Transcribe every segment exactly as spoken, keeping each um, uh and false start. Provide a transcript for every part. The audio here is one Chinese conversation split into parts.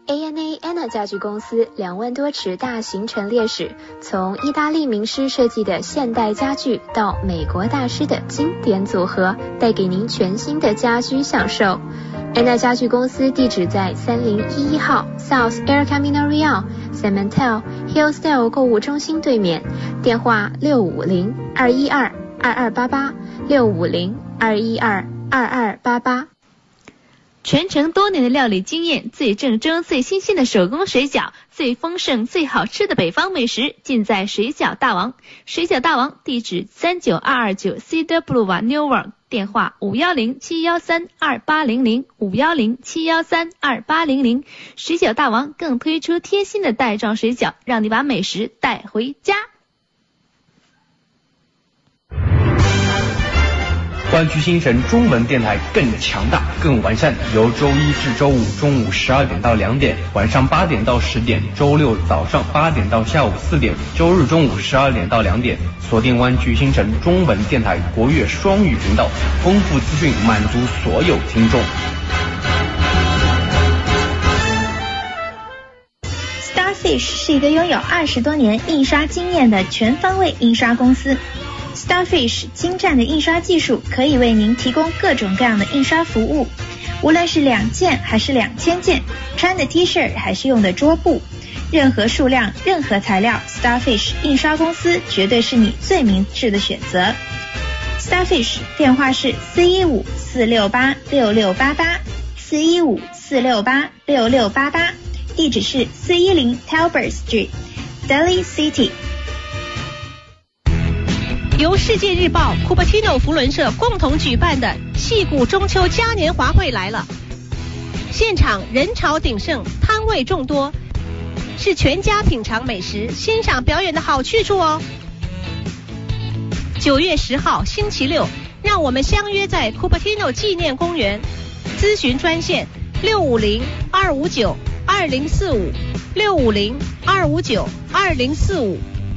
A N A Anna 家具公司两万多尺大型陈列室，从意大利名师设计的现代家具到美国大师的经典组合，带给您全新的家居享受。Anna 家具公司地址在三零一一号 South El Camino Real Cementel Hillsdale 购物中心对面，电话六五零二一二二二八八六五零二一二二二八八。 传承多年的料理经验，最正宗最新鲜的手工水饺，最丰盛最好吃的北方美食，尽在水饺大王。水饺大王地址三九二二九 Cedar Boulevard Newark， 电话五一零七一三二八零零 五一零七一三二八零零。水饺大王更推出贴心的袋装水饺，让你把美食带回家。 湾区新城中文电台更强大、更完善，由周一至周五中午十二点到两点，晚上八点到十点，周六早上八点到下午四点，周日中午十二点到两点，锁定湾区新城中文电台国乐双语频道，丰富资讯满足所有听众。 Starfish 是一个拥有二十多年印刷经验的全方位印刷公司。Starfish 精湛的印刷技术可以为您提供各种各样的印刷服务，无论是两件还是两千件，穿的 T 恤还是用的桌布，任何数量任何材料 Starfish 印刷公司绝对是你最明智的选择。 Starfish 电话是四一五四六八六六八八 四一五四六八六六八八，地址是四一零 Talbot Street Daly City。 由世界日报、Cupertino 福伦社共同举办的戏谷中秋嘉年华会来了，现场人潮鼎盛，摊位众多，是全家品尝美食、欣赏表演的好去处哦。九月十号星期六，让我们相约在 Cupertino 纪念公园，咨询专线六五零二五九二零四五 六五零二五九二零四五。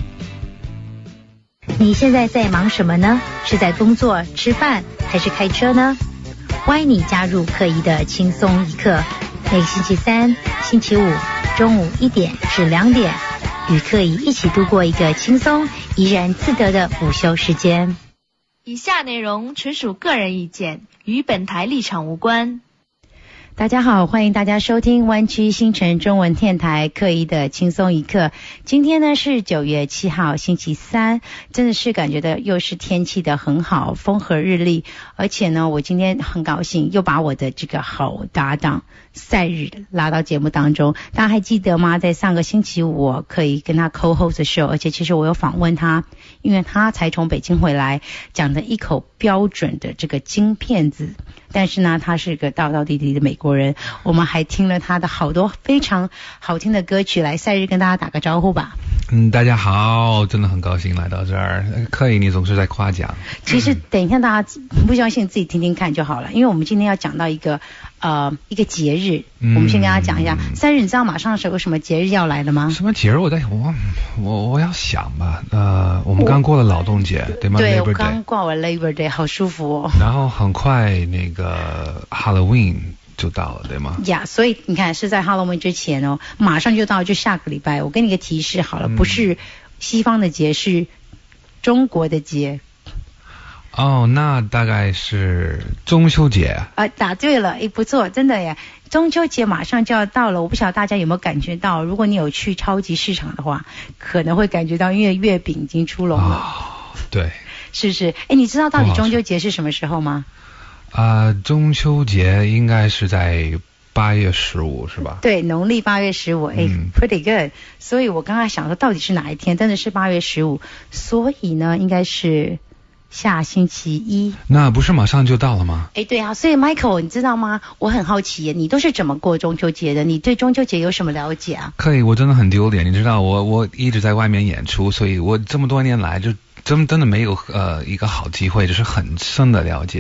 你现在在忙什么呢？是在工作、吃饭还是开车呢？欢迎你加入课仪的轻松一刻，每个星期三、星期五中午一点至两点，与课仪一起度过一个轻松、怡然自得的午休时间。 以下内容纯属个人意见，与本台立场无关。 大家好，欢迎大家收听湾区新城中文电台课仪的轻松一刻。今天呢是九月七号星期三，真的是感觉到又是天气的很好，风和日丽，而且呢我今天很高兴又把我的这个好搭档赛日拉到节目当中。大家还记得吗？在上个星期五我可以跟他 co-host 的show，而且其实我有访问他，因为他才从北京回来，讲的一口标准的这个京片子，但是呢他是个道道地地的美国人。我们还听了他的好多非常好听的歌曲。来，赛日跟大家打个招呼吧。 嗯，大家好，真的很高兴来到这儿。可以，你总是在夸奖。 其实等一下大家不相信自己听听看就好了，因为我们今天要讲到一个呃一个节日，嗯、我们先跟大家讲一下。赛日，你知道马上是有什么节日要来了吗？ 什么节日？我在我我我要想吧。呃，我们刚过了劳动节，对吗？ 对， Labor Day， 我刚过完 Labor Day， 好舒服哦。 然后很快那个 Halloween就到了，对吗？ 呀、yeah, 所以你看是在 Halloween 之前哦，马上就到，就下个礼拜。我给你个提示好了，嗯、不是西方的节，是中国的节。 哦，那大概是中秋节啊，答对了，诶，不错，真的耶！中秋节马上就要到了，我不晓得大家有没有感觉到，如果你有去超级市场的话，可能会感觉到，因为月饼已经出笼了。 哦，对， 是不是？诶，你知道到底中秋节是什么时候吗？ 啊、呃，中秋节应该是在八月十五，是吧？ 对，农历八月十五，哎、嗯、，pretty good。所以我刚才想说，到底是哪一天？真的是八月十五，所以呢，应该是下星期一。 那不是马上就到了吗？ 哎，对啊，所以 Michael， 你知道吗？我很好奇耶，你都是怎么过中秋节的？你对中秋节有什么了解啊？ 可以，我真的很丢脸，你知道，我我一直在外面演出，所以我这么多年来就真真的没有呃一个好机会，就是很深的了解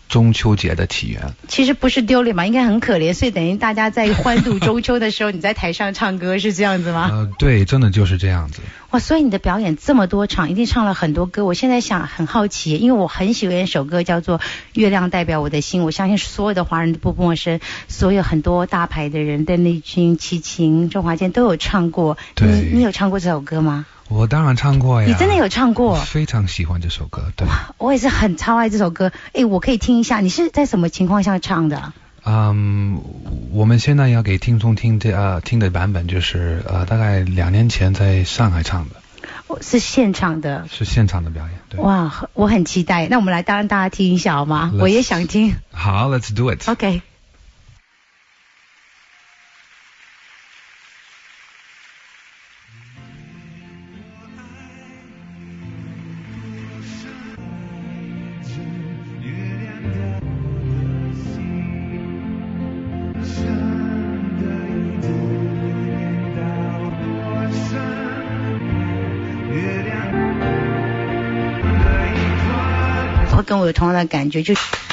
中秋节的起源。 其实不是丢脸嘛，应该很可怜，所以等于大家在欢度中秋的时候，你在台上唱歌是这样子吗？ 呃，对，真的就是这样子。 哇，所以你的表演这么多场，一定唱了很多歌。我现在想很好奇，因为我很喜欢一首歌叫做《月亮代表我的心》，我相信所有的华人都不陌生，所有很多大牌的人，邓丽君、齐秦、周华健都有唱过。 对， 你你有唱过这首歌吗？ 我当然唱过呀。 你真的有唱过？ 我非常喜欢这首歌。对， 我也是很超爱这首歌。哎，我可以听一下，你是在什么情况下唱的？ 嗯，我们现在要给听众听的呃听的版本就是呃大概两年前在上海唱的。 是现场的， 是现场的表演。对， 哇，我很期待。那我们来当让大家听一下好吗？我也想听。 好 ，Let's do it。 OK。跟我有同样的感觉，就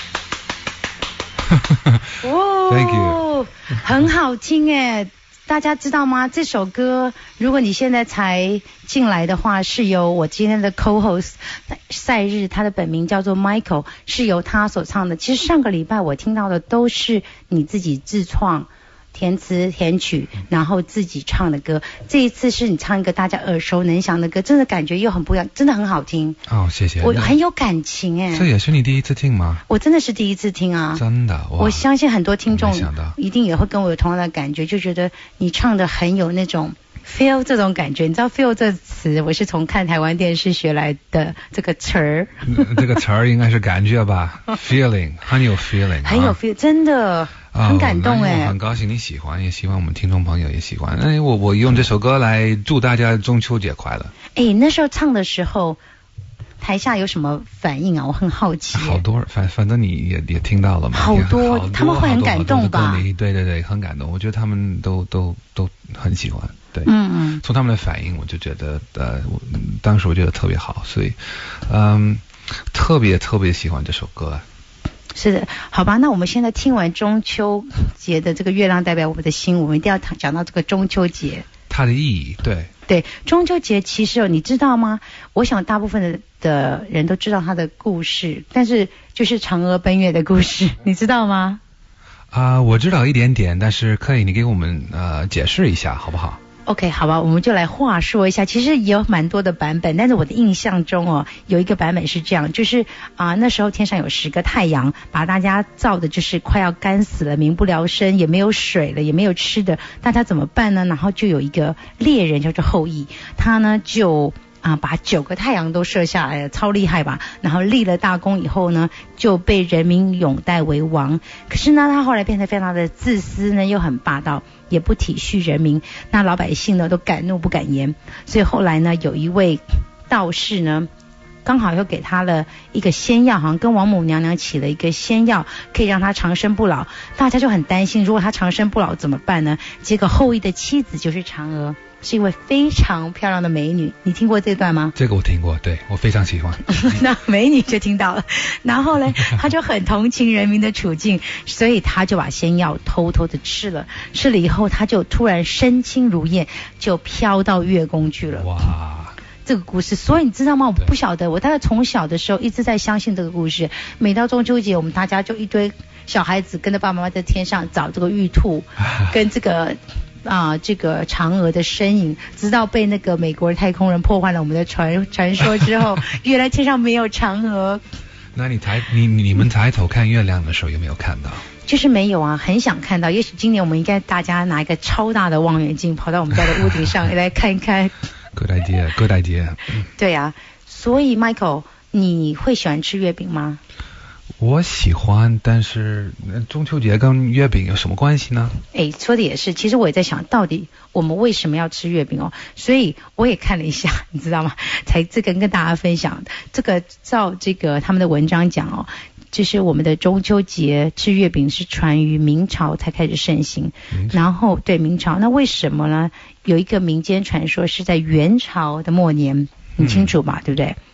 哦 ，Thank you， 很好听哎！大家知道吗？这首歌，如果你现在才进来的话，是由我今天的 co-host 赛日，他的本名叫做 Michael， 是由他所唱的。其实上个礼拜我听到的都是你自己自创。填词填曲，然后自己唱的歌。这一次是你唱一个大家耳熟能详的歌，真的感觉又很不一样，真的很好听。 哦，谢谢。 我很有感情哎。 这也是你第一次听吗？ 我真的是第一次听啊。 真的， 我相信很多听众一定也会跟我有同样的感觉，就觉得你唱的很有那种 feel 这种感觉。你知道 feel 这词，我是从看台湾电视学来的这个词儿。 这个词儿应该是感觉吧？feeling， 很有 feeling， 很有 feel， 真的。很感动哎、 哦，很高兴你喜欢，也希望我们听众朋友也喜欢。哎，我我用这首歌来祝大家中秋节快乐。 哎，那时候唱的时候，台下有什么反应啊？我很好奇。 好多，反反正你也也听到了嘛。 好多， 好多他们会很感动吧？ 对对对，很感动。我觉得他们都都都很喜欢。对， 嗯嗯。 从他们的反应，我就觉得呃，我当时我觉得特别好，所以嗯，特别特别喜欢这首歌。 是的，好吧，那我们现在听完中秋节的这个月亮代表我们的心，我们一定要讲到这个中秋节它的意义。对对，中秋节其实你知道吗？我想大部分的的人都知道它的故事，但是就是嫦娥奔月的故事，你知道吗？ 啊、呃，我知道一点点，但是可以你给我们呃解释一下好不好 ？OK， 好吧，我们就来话说一下。其实也有蛮多的版本，但是我的印象中哦，有一个版本是这样，就是啊、呃、那时候天上有十个太阳，把大家照的就是快要干死了，民不聊生，也没有水了，也没有吃的，大家怎么办呢？然后就有一个猎人叫做后羿，他呢就啊，把九个太阳都射下来了，超厉害吧？然后立了大功以后呢，就被人民拥戴为王。可是呢，他后来变得非常的自私呢，又很霸道，也不体恤人民。那老百姓呢，都敢怒不敢言。所以后来呢，有一位道士呢，刚好又给他了一个仙药，好像跟王母娘娘起了一个仙药，可以让他长生不老。大家就很担心，如果他长生不老怎么办呢？结果后羿的妻子就是嫦娥。是一位非常漂亮的美女，你听过这段吗？ 这个我听过，对，我非常喜欢。 那美女就听到了，然后呢，她就很同情人民的处境，所以她就把仙药偷偷的吃了。吃了以后，她就突然身轻如燕，就飘到月宫去了。 哇！ 这个故事，所以你知道吗？我不晓得，我大概从小的时候一直在相信这个故事。每到中秋节，我们大家就一堆小孩子跟着爸爸妈妈在天上找这个玉兔，跟这个。啊，这个嫦娥的身影，直到被那个美国的太空人破坏了我们的传传说之后，原来天上没有嫦娥。 那你抬你你们抬头看月亮的时候有没有看到？ 就是没有啊，很想看到。也许今年我们应该大家拿一个超大的望远镜，跑到我们家的屋顶上来看一看。 Good idea, good idea。 对啊，所以 Michael， 你会喜欢吃月饼吗？ 我喜欢，但是中秋节跟月饼有什么关系呢？ 哎，说的也是。其实我也在想，到底我们为什么要吃月饼哦？所以我也看了一下，你知道吗？才这个跟大家分享。这个照这个他们的文章讲哦，就是我们的中秋节吃月饼是传于明朝才开始盛行。然后对明朝，那为什么呢？有一个民间传说是在元朝的末年，你清楚吧？嗯、对不对？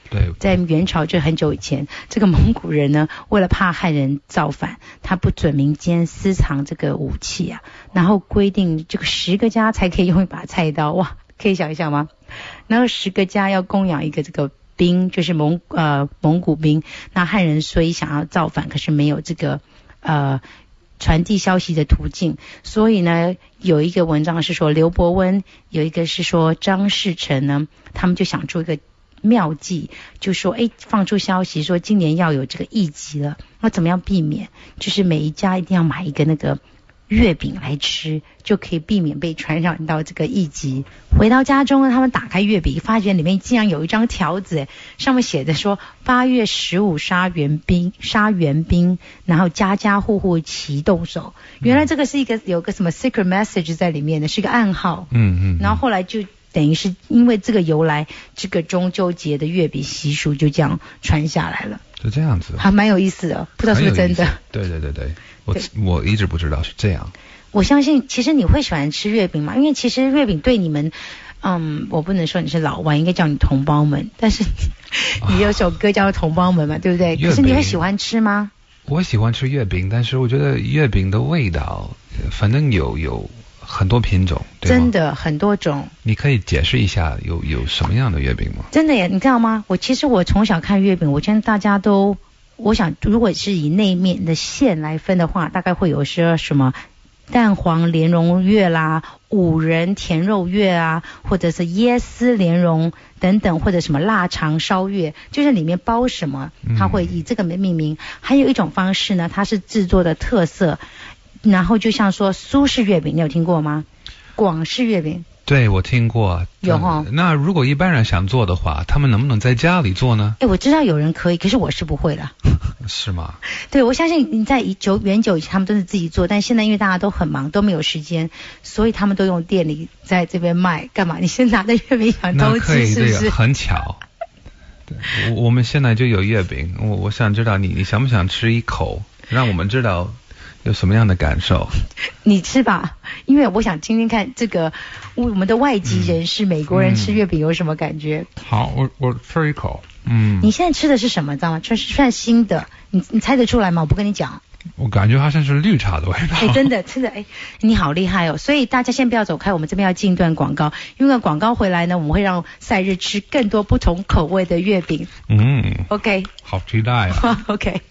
对， 在元朝就很久以前，这个蒙古人呢，为了怕汉人造反，他不准民间私藏这个武器啊，然后规定这个十个家才可以用一把菜刀，哇，可以想一想吗？然后十个家要供养一个这个兵，就是蒙呃蒙古兵。那汉人所以想要造反，可是没有这个呃传递消息的途径，所以呢，有一个文章是说刘伯温，有一个是说张士诚呢，他们就想出一个妙计，就说哎，放出消息说今年要有这个疫疾了，那怎么样避免？就是每一家一定要买一个那个月饼来吃，就可以避免被传染到这个疫疾。回到家中呢，他们打开月饼，发现里面竟然有一张条子，上面写着说八月十五杀元兵，杀元兵，然后家家户户齐动手。原来这个是一个有个什么 secret message 在里面的，是一个暗号。 嗯嗯。 然后后来就等于是因为这个由来，这个中秋节的月饼习俗就这样传下来了。 就这样子， 还蛮有意思的，不知道是不是真的。 对对对对，我我一直不知道是这样。 我相信，其实你会喜欢吃月饼吗？因为其实月饼对你们，嗯，我不能说你是老外，应该叫你同胞们。但是你, 你有首歌叫同胞们嘛，对不对？可是你会喜欢吃吗？ 我喜欢吃月饼，但是我觉得月饼的味道，反正有有很多品种，对吗？ 真的很多种。 你可以解释一下有有什么样的月饼吗？ 真的耶，你知道吗？我其实我从小看月饼，我觉得大家都，我想如果是以内面的馅来分的话，大概会有些什么蛋黄莲蓉月啦、五仁甜肉月啊，或者是椰丝莲蓉等等，或者什么腊肠烧月，就是里面包什么，它会以这个命名。嗯、还有一种方式呢，它是制作的特色。然后就像说苏式月饼，你有听过吗？广式月饼， 对，我听过。 有哈。 那如果一般人想做的话，他们能不能在家里做呢？ 哎，我知道有人可以，可是我是不会的。 是吗？ 对，我相信你在久远久以前他们都是自己做，但现在因为大家都很忙，都没有时间，所以他们都用店里在这边卖。干嘛？你先拿着月饼想偷吃是不是？ 对，很巧。对，我我们现在就有月饼，我我想知道你你想不想吃一口，让我们知道有什么样的感受？ 你吃吧，因为我想听听看这个我们的外籍人士、嗯、美国人吃月饼有什么感觉。 好，我我吃一口。嗯， 你现在吃的是什么？知道吗？这是算新的，你你猜得出来吗？我不跟你讲。 我感觉好像是绿茶的味道。 哎，真的真的，哎，你好厉害哦！所以大家先不要走开，我们这边要进一段广告，因为广告回来呢，我们会让赛日吃更多不同口味的月饼。 嗯 ，OK， 好期待啊 ！OK。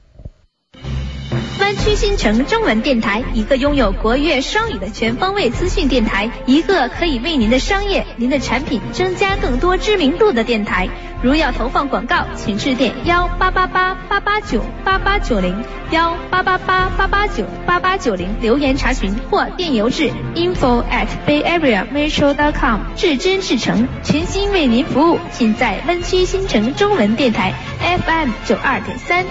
湾区新城中文电台，一个拥有国粤双语的全方位资讯电台，一个可以为您的商业、您的产品增加更多知名度的电台。如要投放广告，请致电幺八八八八八九八八九零幺八八八八八九八八九零留言查询，或电邮至 info at bayareametro dot com。至真至诚，全心为您服务，尽在湾区新城中文电台 F M 九二点三。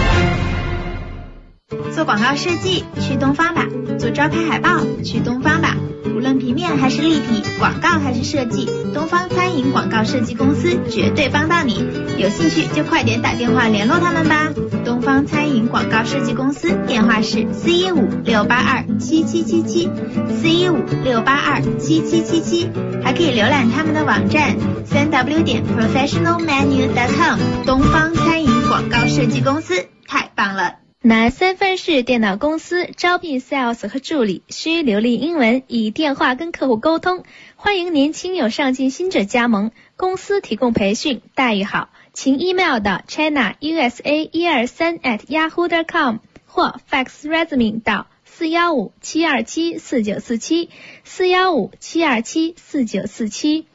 做广告设计去东方吧，做招牌海报去东方吧，无论平面还是立体，广告还是设计，东方餐饮广告设计公司绝对帮到你。有兴趣就快点打电话联络他们吧。东方餐饮广告设计公司电话是四一五六八二七七七七，四一五六八二七七七七，还可以浏览他们的网站三 w 点 professional menu dot com。东方餐饮广告设计公司太棒了。 南三藩市电脑公司招聘 sales 和助理，需流利英文，以电话跟客户沟通，欢迎年轻有上进心者加盟，公司提供培训，待遇好，请 email 到 china u s a 一二三 at yahoo dot com 或 fax resume 到四一五七二七四九四七 四一五七二七四九四七。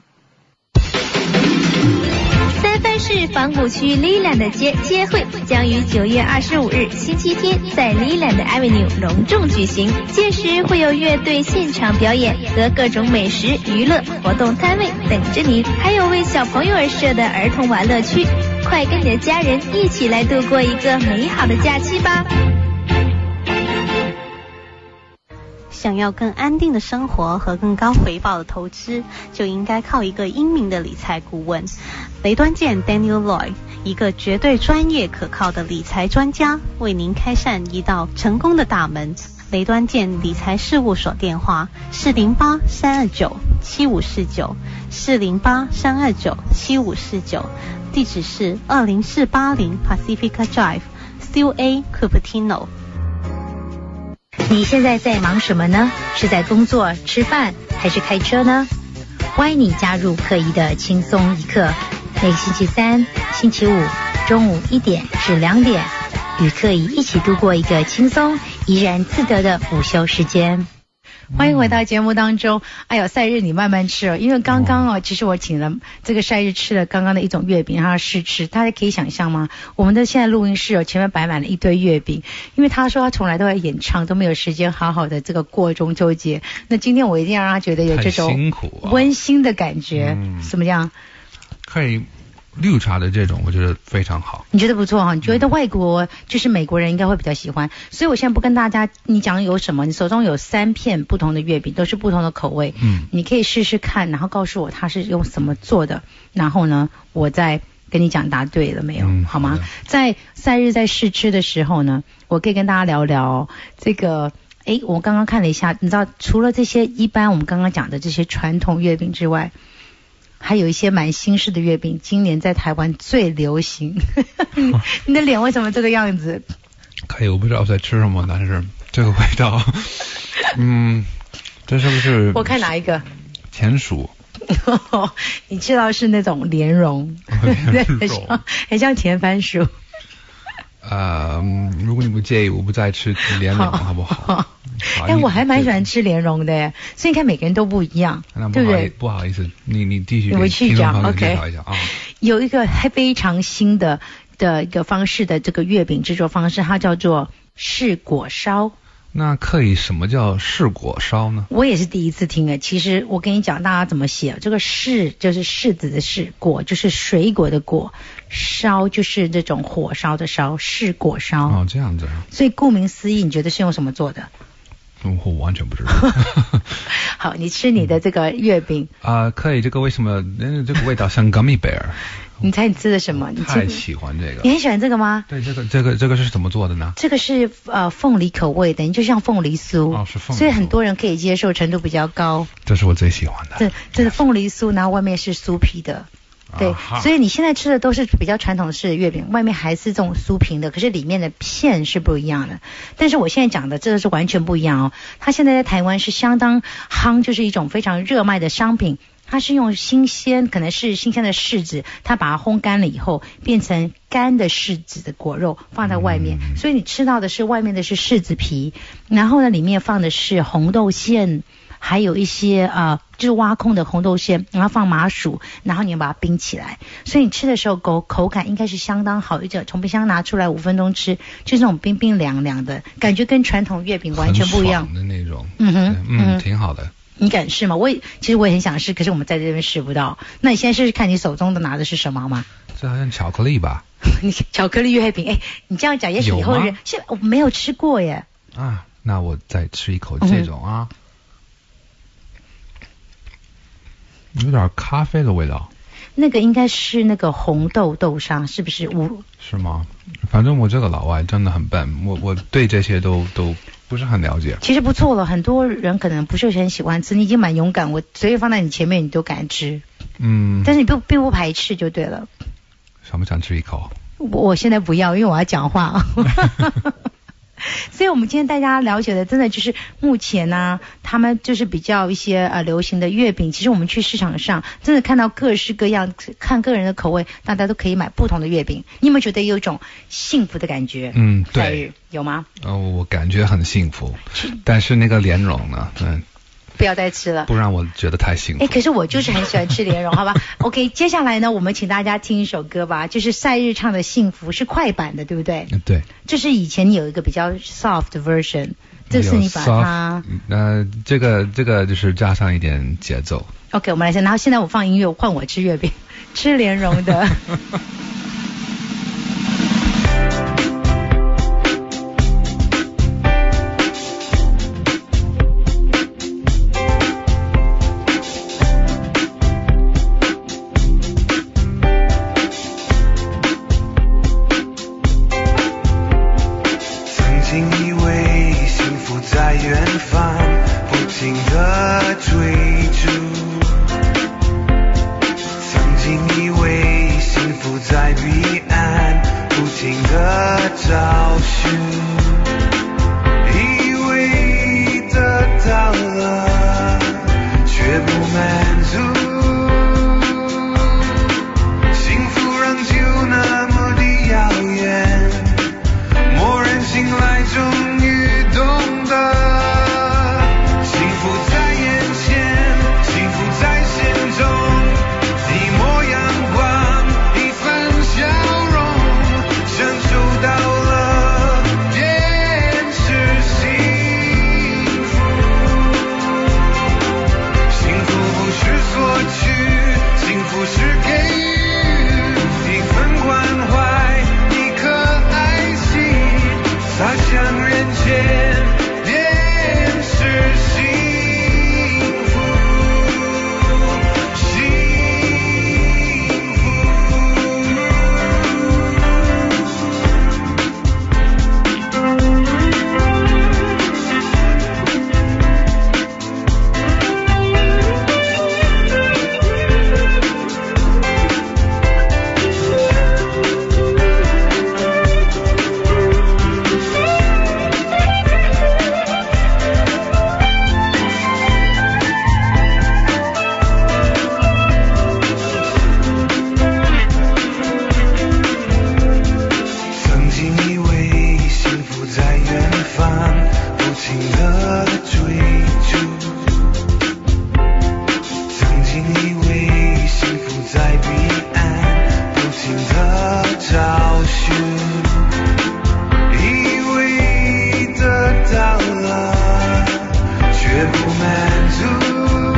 三藩市仿古区 Leland 街街会将于九月二十五日星期天在 Leland Avenue 隆重举行，届时会有乐队现场表演和各种美食、娱乐活动摊位等着您，还有为小朋友而设的儿童玩乐区，快跟你的家人一起来度过一个美好的假期吧。 想要更安定的生活和更高回报的投资，就应该靠一个英明的理财顾问。雷端健 Daniel Lloyd， 一个绝对专业可靠的理财专家，为您开扇一道成功的大门。 雷端健理财事务所电话四零八三二九七五四九四零八三二九七五四九，地址是二零四八零 Pacifica Drive C A Cupertino。 你现在在忙什么呢？是在工作、吃饭，还是开车呢？欢迎你加入克怡的轻松一刻，每个星期三、星期五中午一点至两点，与克怡一起度过一个轻松、怡然自得的午休时间。欢迎回到节目当中。哎呦，赛日你慢慢吃哦，因为刚刚哦，其实我请了这个赛日吃了刚刚的一种月饼，让他试吃。大家可以想象吗？我们的现在录音室哦，前面摆满了一堆月饼，因为他说他从来都在演唱，都没有时间好好的这个过中秋节。那今天我一定要让他觉得有这种温馨的感觉。嗯，怎么样？ 可以。绿茶的这种我觉得非常好。 你觉得不错哈？你觉得外国、嗯、就是美国人应该会比较喜欢，所以我现在不跟大家你讲有什么，你手中有三片不同的月饼，都是不同的口味，嗯，你可以试试看，然后告诉我它是用什么做的，然后呢我再跟你讲答对了没有、嗯、好吗？好，在赛日在试吃的时候呢，我可以跟大家聊聊这个。诶，我刚刚看了一下，你知道除了这些一般我们刚刚讲的这些传统月饼之外，还有一些蛮新式的月饼，今年在台湾最流行。你, 你的脸为什么这个样子？ 可以，我不知道我在吃什么，但是这个味道，嗯，这是不是？ 我看哪一个？ 甜薯。 你吃到是那种莲蓉， 莲蓉很像甜番薯。 呃，如果你不介意，我不再吃莲蓉，好不好？ 哎，我还蛮喜欢吃莲蓉的，所以你看每个人都不一样，对不对？ 不好意思，你你继续我去讲 ，OK。 啊、 有一个非常新的的一个方式的这个月饼制作方式，它叫做柿果烧。 那可以什么叫柿果烧呢？ 我也是第一次听诶。其实我跟你讲，大家怎么写，这个柿就是柿子的柿，果就是水果的果，烧就是这种火烧的烧，柿果烧。 哦，这样子。 所以顾名思义，你觉得是用什么做的？ 我完全不知道。 好，你吃你的这个月饼啊、呃，可以。这个为什么？这个味道像 gummy bear。 你猜你吃的什么？你太喜欢这个。 你很喜欢这个吗？ 对，这个这个这个是怎么做的呢？ 这个是呃凤梨口味的，就像凤梨酥。 哦，是凤梨酥。 所以很多人可以接受程度比较高。 这是我最喜欢的。 这这是凤梨酥，然后外面是酥皮的。对，所以你现在吃的都是比较传统式的月饼，外面还是这种酥皮的，可是里面的片是不一样的。但是我现在讲的这个是完全不一样哦。它现在在台湾是相当夯，就是一种非常热卖的商品。它是用新鲜，可能是新鲜的柿子，它把它烘干了以后，变成干的柿子的果肉放在外面，嗯、所以你吃到的是外面的是柿子皮，然后呢里面放的是红豆馅。还有一些呃，就是挖空的红豆馅，然后放麻薯，然后你要把它冰起来，所以你吃的时候口口感应该是相当好一点。从冰箱拿出来五分钟吃，就是那种冰冰凉凉的感觉，跟传统月饼完全不一样的那种。 嗯哼， 嗯，挺好的。 你敢试吗？我也其实我也很想试，可是我们在这边试不到。那你现在试试看，你手中的拿的是什么好吗？ 这好像巧克力吧？ 你巧克力月饼，哎，你这样讲，也许以后人现在我没有吃过耶。 啊，那我再吃一口这种啊。嗯，有点咖啡的味道， 那个应该是那个红豆豆沙，是不是？我是吗？反正我这个老外真的很笨，我我对这些都都不是很了解。 其实不错了，很多人可能不是很喜欢吃，你已经蛮勇敢，我随便放在你前面你都敢吃。嗯，但是你不并不排斥就对了。 想不想吃一口？ 我我现在不要，因为我要讲话。所以我们今天大家了解的真的就是目前呢、啊，他们就是比较一些呃流行的月饼，其实我们去市场上真的看到各式各样，看个人的口味，大家都可以买不同的月饼。你有没有觉得有一种幸福的感觉？ 嗯，对， 有吗？ 呃，我感觉很幸福，但是那个莲蓉呢？嗯。 不要再吃了， 不让我觉得太幸福。 哎，可是我就是很喜欢吃莲蓉，好吧 ？OK， 接下来呢，我们请大家听一首歌吧，就是赛日唱的《幸福》，是快版的，对不对？ 对。 这是以前你有一个比较 soft 的 version， 这是你把它…… 呃，这个这个就是加上一点节奏。 OK， 我们来先，然后现在我放音乐，换我吃月饼，吃莲蓉的。 曾经以为幸福在追逐，曾经以为幸福在彼岸，不停地找寻，以为得到了却不满足，幸福仍旧那么的遥远，蓦然醒来终于懂得，幸福在眼前，幸福在心中，一抹阳光，一份笑容，享受到了便是幸福，幸福不是索取，幸福是给予，一份关怀，一颗爱心，洒向人间，便是幸福，幸福。曾经以为幸福在远方，不停地追逐，曾经以为幸福在彼岸，不停地找寻，以为得到了却不满足，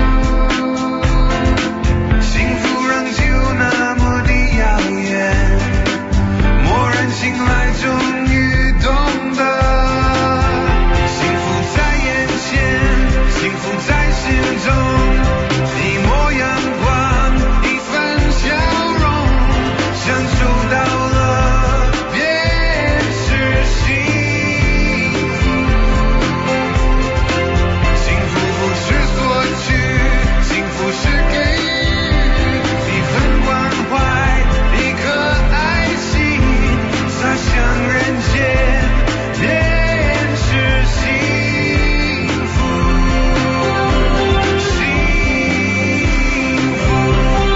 幸福仍旧那么的遥远，蓦然醒来终于懂得，幸福在眼前，幸福在心中，一抹阳光，一份笑容，享受到了便是幸福，幸福不是索取，幸福是给予，一份关怀，一颗爱心，洒向人间，便是幸福，幸福。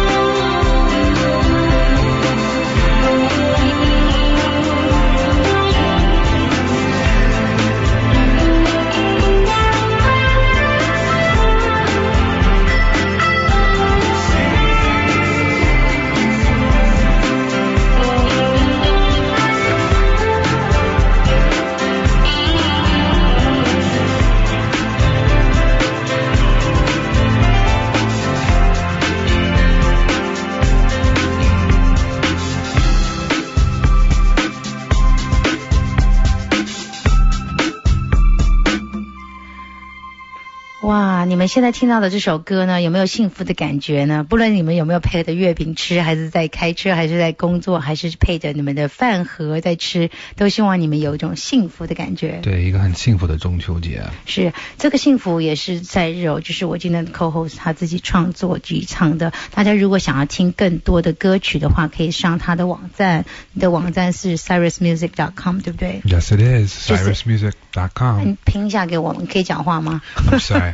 哇，你们现在听到的这首歌呢，有没有幸福的感觉呢？不论你们有没有配着月饼吃，还是在开车，还是在工作，还是配着你们的饭盒在吃，都希望你们有一种幸福的感觉。 对，一个很幸福的中秋节。 是，这个幸福也是在肉，就是我今天的 co-host 他自己创作剧唱的。大家如果想要听更多的歌曲的话，可以上他的網站，你的網站是 cyrus music dot com 对不對？ Yes, it is. cyrus music dot com。 你拼一下给我们，可以讲话吗？ I'm sorry.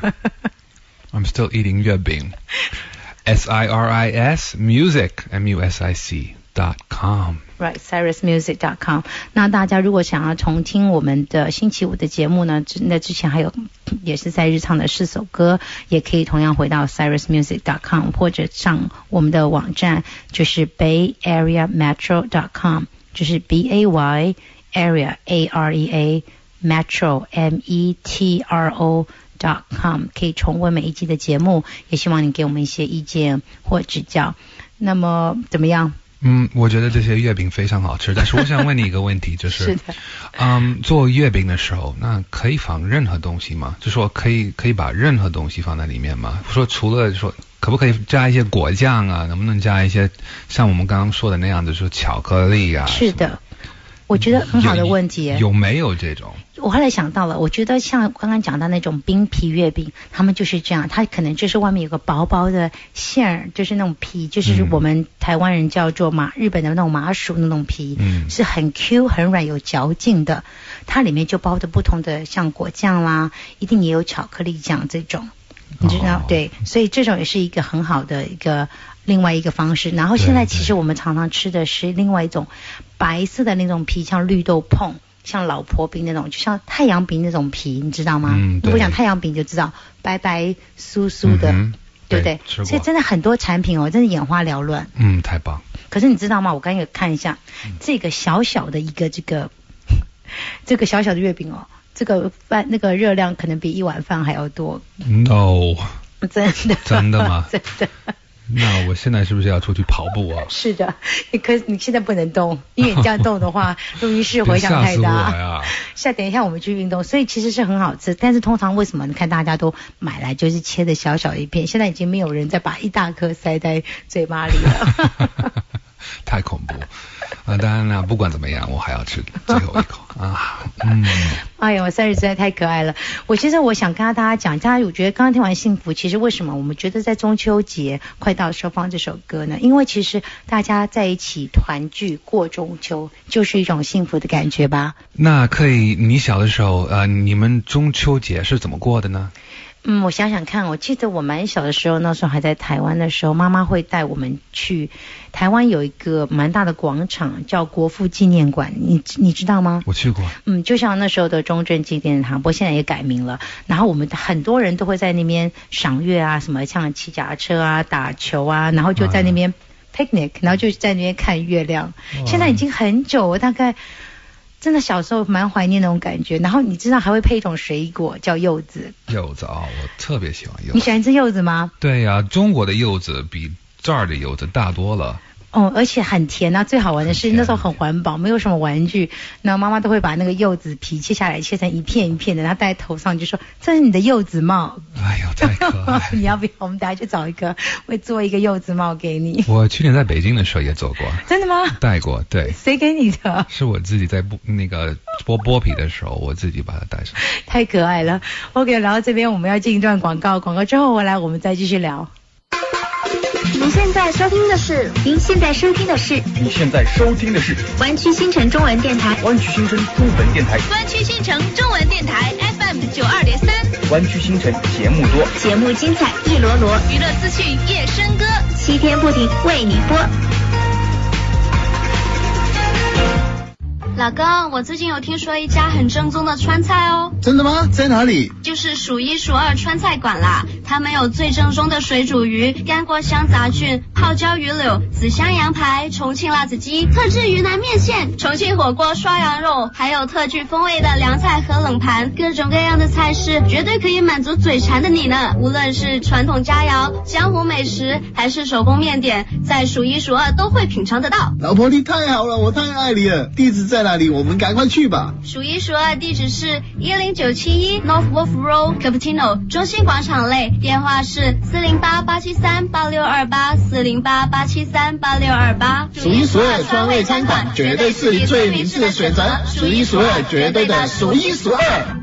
I'm still eating 月饼。 S I R I S music M U S I C dot com。 Right, cyrus music dot com。 那大家如果想要重听我们的星期五的节目呢，那之前还有也是在日唱的四首歌，也可以同样回到 cyrus music dot com 或者上我们的网站，就是 bay area metro dot com， 就是 B A Y area A R E A metro M E T R O dot com， 可以重温每一集的节目，也希望你给我们一些意见或指教。那么怎么样？ 嗯，我觉得这些月饼非常好吃，但是我想问你一个问题，就是是的， 嗯，做月饼的时候，那可以放任何东西吗？就说可以可以把任何东西放在里面吗？说除了说可不可以加一些果酱啊？能不能加一些像我们刚刚说的那样的，说巧克力啊？ 是的。 我觉得很好的问题。 有, 有没有这种？ 我后来想到了，我觉得像刚刚讲到那种冰皮月饼，他们就是这样，它可能就是外面有个薄薄的馅儿，就是那种皮，就是我们台湾人叫做麻，日本的那种麻薯那种皮，嗯，是很 Q 很软有嚼劲的，它里面就包着不同的像果酱啦，一定也有巧克力酱这种，你知道、哦、对，所以这种也是一个很好的一个另外一个方式。然后现在其实我们常常吃的是另外一种白色的那种皮，像绿豆椪，像老婆饼那种，就像太阳饼那种皮，你知道吗？嗯，如果讲太阳饼就知道，白白酥酥的，嗯、对不对？对，所以真的很多产品哦，真的眼花缭乱。 嗯，太棒。 可是你知道吗？我刚才看一下、嗯、这个小小的一个这个这个小小的月饼哦，这个饭那个热量可能比一碗饭还要多。 No， 真的？ 真的吗？ 真的。 那我现在是不是要出去跑步啊？ 是的，可是你现在不能动，因为你这样动的话，录音室回响太大。 吓死我呀！ 下等一下我们去运动，所以其实是很好吃。但是通常为什么你看大家都买来就是切的小小一片，现在已经没有人再把一大颗塞在嘴巴里了。 太恐怖啊！当然了，不管怎么样，我还要吃最后一口啊！嗯， 哎呦，我三十实在太可爱了。我其实我想跟大家讲，大家我觉得刚刚听完幸福，其实为什么我们觉得在中秋节快到的时候放这首歌呢？因为其实大家在一起团聚过中秋，就是一种幸福的感觉吧。 那可以，你小的时候，呃，你们中秋节是怎么过的呢？ 嗯，我想想看，我记得我蛮小的时候，那时候还在台湾的时候，妈妈会带我们去台湾有一个蛮大的广场叫国父纪念馆，你你知道吗？ 我去过。嗯， 就像那时候的中正纪念堂，不过现在也改名了。然后我们很多人都会在那边赏月啊，什么像骑脚踏车啊、打球啊，然后就在那边 picnic，、嗯、然后就在那边看月亮。现在已经很久，我大概。真的小时候蛮怀念那种感觉，然后你知道还会配一种水果叫柚子。 柚子啊、哦，我特别喜欢柚子。 你喜欢吃柚子吗？ 对呀、啊，中国的柚子比这儿的柚子大多了。 哦，而且很甜啊！最好玩的是那时候很环保，没有什么玩具，然后妈妈都会把那个柚子皮切下来，切成一片一片的，然后戴在头上，就说这是你的柚子帽。 哎呦，太可爱！ 你要不要？我们等下去找一个，会做一个柚子帽给你。 我去年在北京的时候也做过。 真的吗？ 戴过，对。 谁给你的？ 是我自己在那个剥剥皮的时候，我自己把它戴上。 太可爱了。OK， 聊到这边我们要进一段广告，广告之后回来我们再继续聊。 您现在收听的是，您现在收听的是， 你现在收听的是湾区新城中文电台， 湾区新城中文电台， 湾区新城中文电台 F M 九二点三， 湾区新城节目多， 节目精彩一罗罗， 娱乐资讯夜笙歌， 七天不停为你播。老公，我最近有听说一家很正宗的川菜哦。 真的吗？在哪里？ 就是数一数二川菜馆啦。他们有最正宗的水煮鱼、干锅香杂菌、泡椒鱼柳、紫香羊排、重庆辣子鸡、特制云南面线、重庆火锅涮羊肉，还有特具风味的凉菜和冷盘，各种各样的菜式，绝对可以满足嘴馋的你呢。无论是传统佳肴、江湖美食，还是手工面点，在数一数二都会品尝得到。 老婆，你太好了，我太爱你了。地址在哪里？我们赶快去吧。 数一数二地址是一零九七一 North Wolf Road Cupertino 中心广场内，电话是四零八八七三八六二八四零八八七三八六二八。 数一数二川味餐馆，绝对是你最明智的选择。数一数二，绝对的数一数二。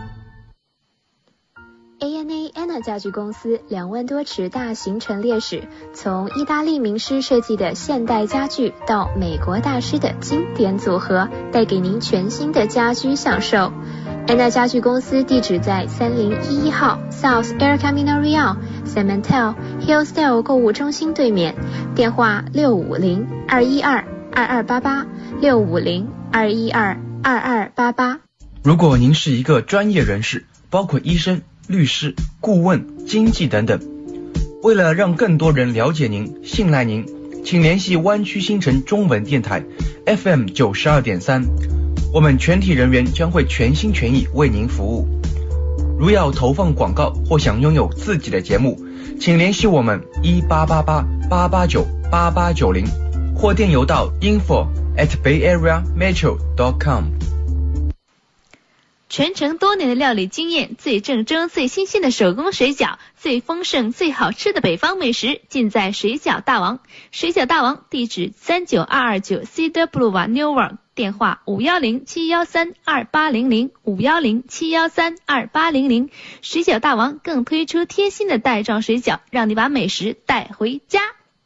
A N A Anna 家具公司两万多尺大型陈列室，从意大利名师设计的现代家具到美国大师的经典组合，带给您全新的家居享受。Anna 家具公司地址在三零一一号 South El Camino Real Cementel Hillsdale 购物中心对面，电话六五零二一二二二八八六五零二一二二二八八。 如果您是一个专业人士，包括医生、律师、顾问、经纪等等，为了让更多人了解您、信赖您，请联系湾区新城中文电台 F M 九十二点三，我们全体人员将会全心全意为您服务。如要投放广告或想拥有自己的节目，请联系我们一八八八八八九八八九零或电邮到 info at bay area metro dot com。 传承多年的料理经验，最正宗、最新鲜的手工水饺，最丰盛、最好吃的北方美食，尽在水饺大王。水饺大王地址三九二二九 Cedar Boulevard Newark， 电话五一零七一三二八零零 五一零七一三二八零零。水饺大王更推出贴心的袋装水饺，让你把美食带回家。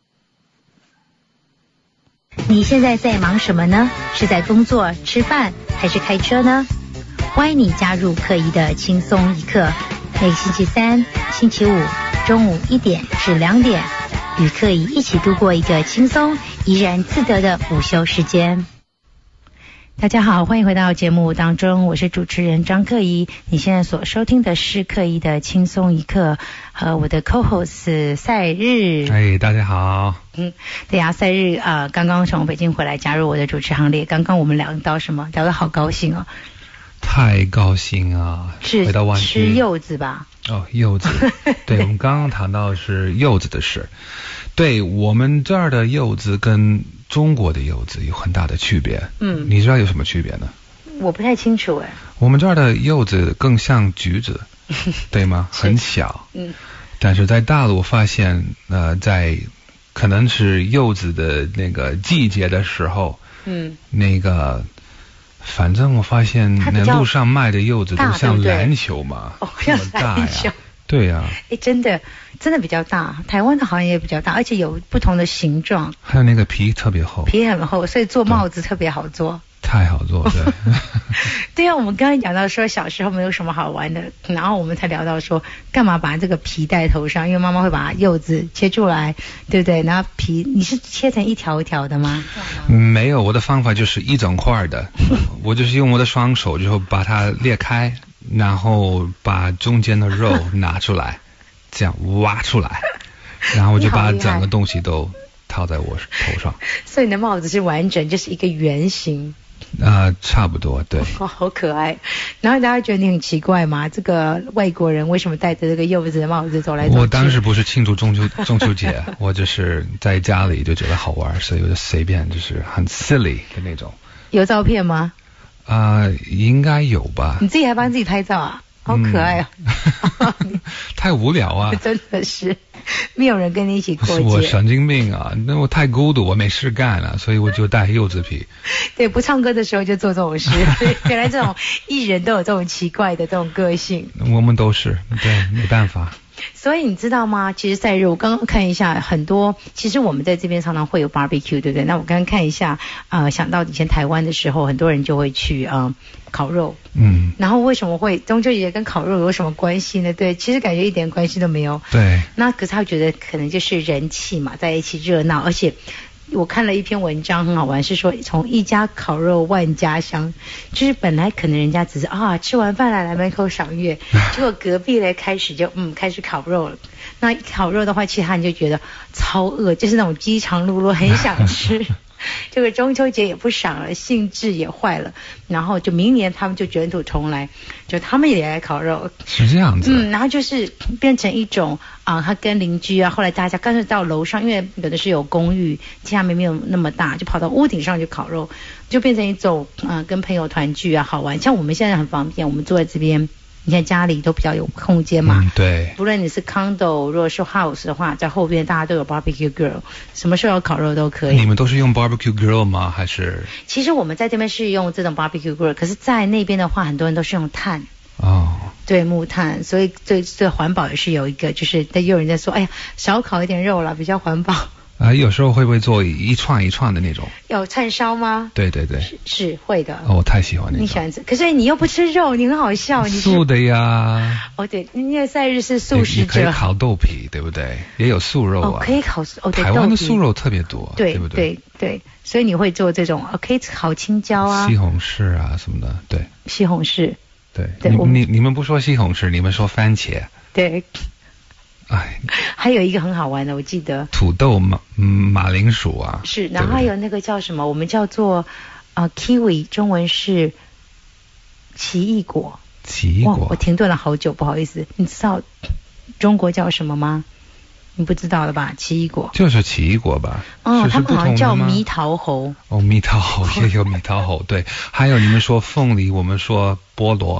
你现在在忙什么呢？是在工作、吃饭，还是开车呢？欢迎你加入克怡的轻松一刻，每个星期三、星期五中午一点至两点，与克怡一起度过一个轻松、怡然自得的午休时间。大家好，欢迎回到节目当中，我是主持人张克怡。你现在所收听的是克怡的轻松一刻，和我的 co-host 赛日。 哎，大家好。 嗯，对呀、啊，赛日呃刚刚从北京回来，加入我的主持行列。刚刚我们聊到什么？聊得好高兴哦。 太高兴啊！回到湾区吃柚子吧？ 哦，柚子。对，我们刚刚谈到是柚子的事。对，我们这儿的柚子跟中国的柚子有很大的区别。嗯，你知道有什么区别呢？ 我不太清楚哎。 我们这儿的柚子更像橘子，对吗？很小。嗯。但是在大陆发现，呃，在可能是柚子的那个季节的时候，嗯，那个。反正我发现那路上卖的柚子都像篮球嘛， 哦，像篮球， 对呀、啊， 哎，真的真的比较大，台湾的好像也比较大，而且有不同的形状， 还有那个皮特别厚， 皮很厚，所以做帽子特别好做。 太好做，对。 对啊，我们刚才讲到说小时候没有什么好玩的，然后我们才聊到说干嘛把这个皮戴头上，因为妈妈会把柚子切出来，对不对？然后皮你是切成一条一条的吗？ 没有，我的方法就是一整块的，我就是用我的双手就把它裂开，然后把中间的肉拿出来，这样挖出来，然后我就把整个东西都套在我头上。 所以你的帽子是完整，就是一个圆形。 啊、呃，差不多，对。 哦，好可爱。然后大家觉得你很奇怪吗？这个外国人为什么戴着这个柚子的帽子走来走去？ 我当时不是庆祝中秋中秋节，我就是在家里就觉得好玩，所以我就随便，就是很 silly 的那种。 有照片吗？ 啊、呃，应该有吧。 你自己还帮自己拍照啊？好可爱啊！ 嗯、太无聊啊！ 真的是，没有人跟你一起过节。 我神经病啊！那我太孤独，我没事干了，所以我就戴柚子皮。 对，不唱歌的时候就做这种事。原来这种艺人都有这种奇怪的这种个性。 我们都是，对，没办法。 所以你知道吗？其实赛日我刚刚看一下，很多其实我们在这边常常会有 barbecue， 对不对？那我刚刚看一下，呃，想到以前台湾的时候，很多人就会去呃烤肉，嗯，然后为什么会中秋节跟烤肉有什么关系呢？对，其实感觉一点关系都没有。 对。 那可是他觉得可能就是人气嘛，在一起热闹，而且。我看了一篇文章很好玩，是说从一家烤肉万家香，就是本来可能人家只是啊吃完饭来来门口赏月，结果隔壁嘞开始就嗯开始烤肉了。那烤肉的话，其他人就觉得超饿，就是那种饥肠辘辘，很想吃。这个中秋节也不赏了，兴致也坏了，然后就明年他们就卷土重来，就他们也来烤肉， 是这样子。 嗯，然后就是变成一种啊，他跟邻居啊，后来大家干脆到楼上，因为有的是有公寓，下面没有那么大，就跑到屋顶上去烤肉，就变成一种啊跟朋友团聚啊，好玩。像我们现在很方便，我们坐在这边。你看家里都比较有空间嘛、 嗯，对。 不论你是 condo， 如果是 house 的话，在后边大家都有 barbecue grill， 什么时候要烤肉都可以。 你们都是用 barbecue grill 吗？还是？其实我们在这边是用这种 barbecue grill， 可是在那边的话，很多人都是用炭。 哦。 对，木炭，所以对对环保也是有一个，就是也有人在说，哎呀，少烤一点肉啦，比较环保。 啊、呃，有时候会不会做一串一串的那种？ 有串烧吗？ 对对对， 是, 是会的。 哦，我太喜欢那种。 你喜欢吃，可是你又不吃肉，你很好笑。你素的呀。 哦，对，因为赛日是素食者。 你可以烤豆皮，对不对？也有素肉啊。 哦，可以烤哦，对， 台湾的素肉特别多， 对对不对？ 对对，所以你会做这种，哦，可以烤青椒啊、 西红柿啊什么的，对。 西红柿。 对。对，你你你们不说西红柿，你们说番茄。 对。 哎， 还有一个很好玩的，我记得土豆马马铃薯啊， 是，然后还有那个叫什么，我们叫做啊、呃、kiwi， 中文是奇异果。 奇异果， 我停顿了好久，不好意思。你知道中国叫什么吗？你不知道了吧？奇异果就是奇异果吧？ 哦，他们好像叫猕桃猴。 哦，猕桃猴也有猕桃猴，对。还有你们说凤梨，我们说菠萝。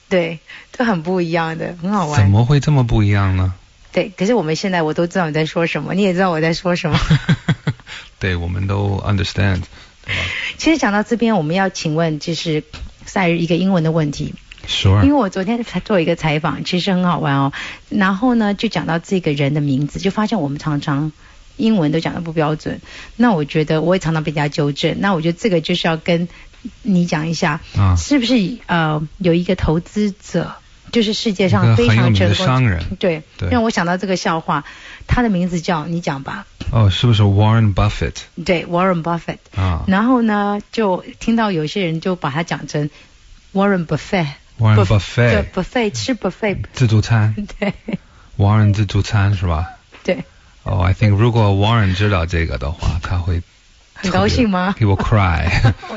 对，都很不一样的，很好玩。 怎么会这么不一样呢？ 对，可是我们现在我都知道你在说什么，你也知道我在说什么。 对，我们都 understand。 其实讲到这边，我们要请问就是赛日一个英文的问题。 Sure。 因为我昨天才做一个采访，其实很好玩哦。然后呢，就讲到这个人的名字，就发现我们常常英文都讲得不标准。那我觉得我也常常被人家纠正。那我觉得这个就是要跟你讲一下，啊、是不是呃有一个投资者，就是世界上非常成功的商人， 对，对让我想到这个笑话，他的名字叫你讲吧。 哦，是不是 Warren Buffett？ 对 ，Warren Buffett。 啊。 然后呢，就听到有些人就把它讲成 Warren Buffett。Warren Buffett。 对 ，Buffet 吃 Buffet。 自助餐。 对。 Warren 自助餐是吧？ 对。 哦、oh, ，I think 如果 Warren 知道这个的话，他会很高兴吗 ？He will cry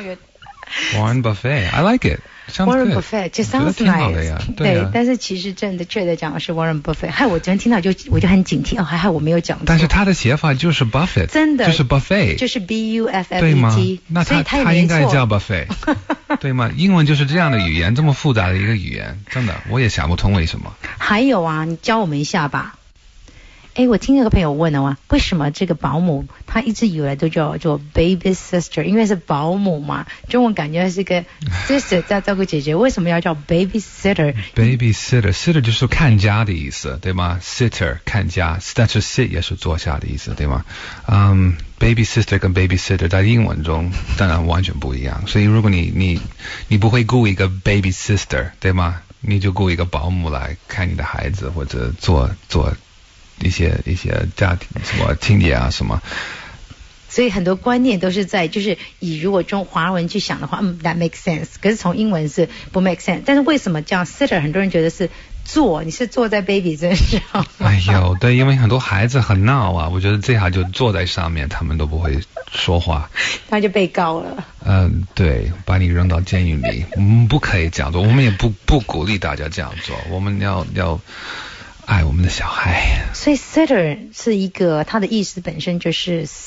。Warren Buffett, I like it. Warren Buffett 就 sounds nice。 对, 对，但是其实正的确的讲的是 Warren Buffett。害我昨天听到就我就很警惕哦，还好我没有讲错。 但是他的写法就是 Buffett， 真的就是 Buffet， 就是 B U F F E T。 对吗？那他他他应该叫 Buffet， 对吗？英文就是这样的语言，这么复杂的一个语言，真的我也想不通为什么。 还有啊，你教我们一下吧。哎，我听那个朋友问了啊，为什么这个保姆他一直以来都叫做 baby sister， 因为是保姆嘛，中文感觉是个 sister 在照顾姐姐，为什么要叫 baby sitter？baby sitter sitter 就是看家的意思，对吗 ？sitter 看家，但是 sit 也是坐下的意思，对吗？嗯、um, ，baby sister 跟 baby sitter 在英文中当然完全不一样，所以如果你你你不会雇一个 baby sister， 对吗？你就雇一个保姆来看你的孩子，或者做做。一些一些家庭什么清洁啊什么， 所以很多观念都是在就是以如果中华文去想的话，嗯 ，that makes sense。可是从英文是不 make sense。但是为什么叫 sitter？ 很多人觉得是坐，你是坐在 baby 身上。 哎呦，对，因为很多孩子很闹啊，我觉得最好就坐在上面，他们都不会说话， 他就被告了。 嗯、呃，对，把你扔到监狱里，我们不可以这样做，我们也不不鼓励大家这样做，我们要要。爱我们的小孩。 所以 sitter 是一个，它的意思本身就是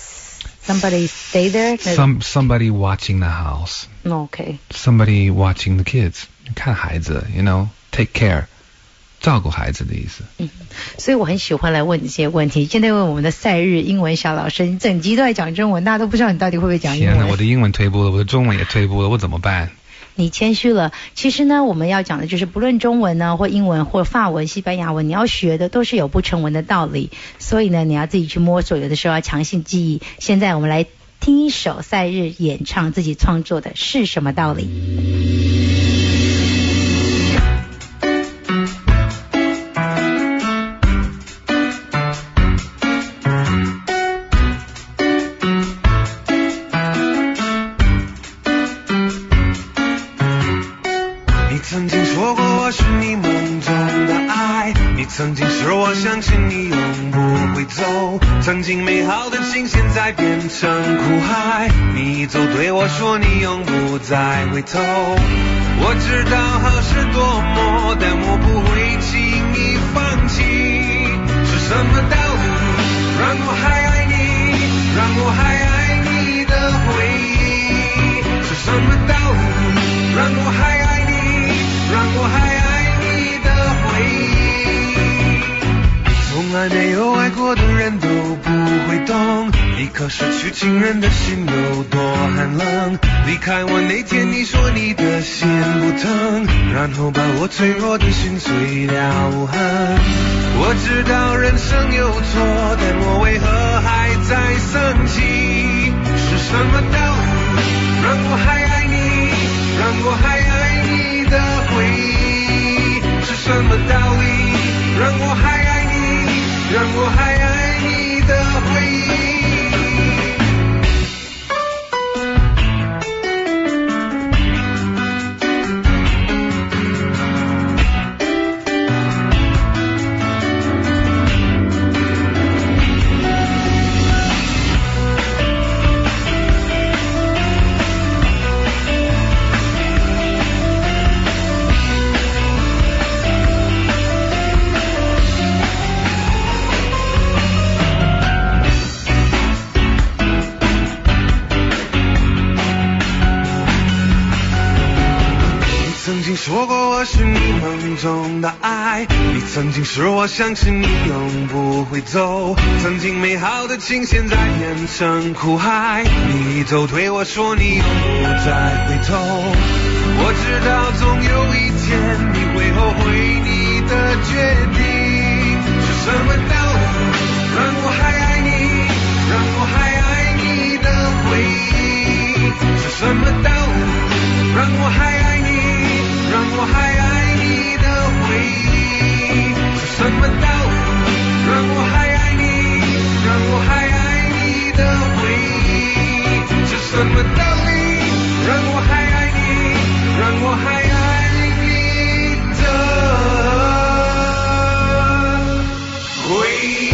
somebody stay there. Some somebody watching the house. Okay. Somebody watching the kids. 看孩子 ，you know, take care. 照顾孩子的意思。 嗯，所以我很喜欢来问这些问题。现在问我们的赛日英文小老师，整集都在讲中文，大家都不知道你到底会不会讲英文。 天哪，我的英文退步了，我的中文也退步了，我怎么办？ 你谦虚了。其实呢，我们要讲的就是不论中文呢或英文或法文、西班牙文，你要学的都是有不成文的道理，所以呢你要自己去摸索，有的时候要强行记忆。现在我们来听一首赛日演唱自己创作的是什么道理。 曾经是我相信你永不会走，曾经美好的情现在变成苦海，你一走对我说你永不再回头，我知道好事多磨，但我不会轻易放弃，是什么道理让我还爱你，让我还爱你的回忆，是什么道理让我还爱你，让我还爱你的回忆，从来没有爱过的人都不会懂，一颗失去亲人的心有多寒冷，离开我那天你说你的心不疼，然后把我脆弱的心碎了无痕，我知道人生有错，但我为何还在生气，是什么道理让我还爱你，让我还爱你的回忆，是什么道理让我还爱你，让我还爱你的回忆。说过我是你梦中的爱，你曾经是我相信你永不会走，曾经美好的情现在变成苦海，你走对我说你永不再回头，我知道总有一天你会后悔你的决定，是什么道理让我还爱你，让我还爱你的回忆，是什么道理让我还爱你，让我还爱你的回忆，是什么道理让我还爱你，让我还爱你的回忆，是什么道理让我还爱你，让我还爱你的回忆。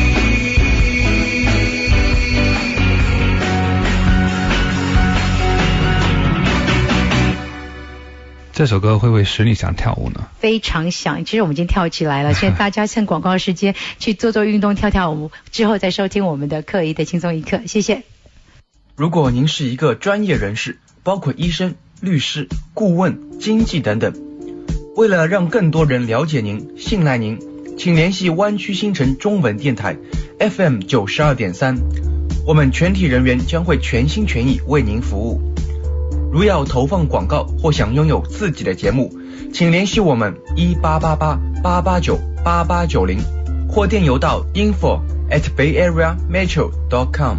这首歌会不会使你想跳舞呢？ 非常想，其实我们已经跳起来了。现在大家趁广告时间去做做运动、跳跳舞，之后再收听我们的课仪的轻松一刻。谢谢。 如果您是一个专业人士，包括医生、律师、顾问、经纪等等，为了让更多人了解您、信赖您，请联系湾区新城中文电台 F M 九十二点三，我们全体人员将会全心全意为您服务。如要投放广告或想拥有自己的节目，请联系我们一八八八八八九八八九零，或电邮到 info at bay area metro dot com。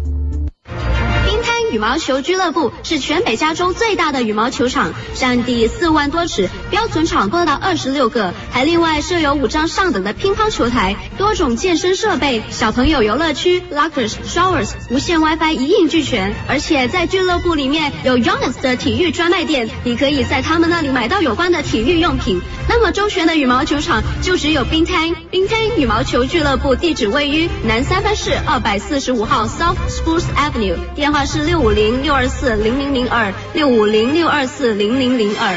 羽毛球俱乐部是全北加州最大的羽毛球场，占地四万多尺，标准场多达二十六个，还另外设有五张上等的乒乓球台，多种健身设备，小朋友游乐区 lockers showers 无线 WiFi 一应俱全，而且在俱乐部里面有 Youngest 的体育专卖店，你可以在他们那里买到有关的体育用品。那么周旋的羽毛球场就只有冰滩冰滩羽毛球俱乐部，地址位于南三藩市二百四十五号 South Spruce Avenue， 电话是六五零六二四零零零二六五零六二四零零零二。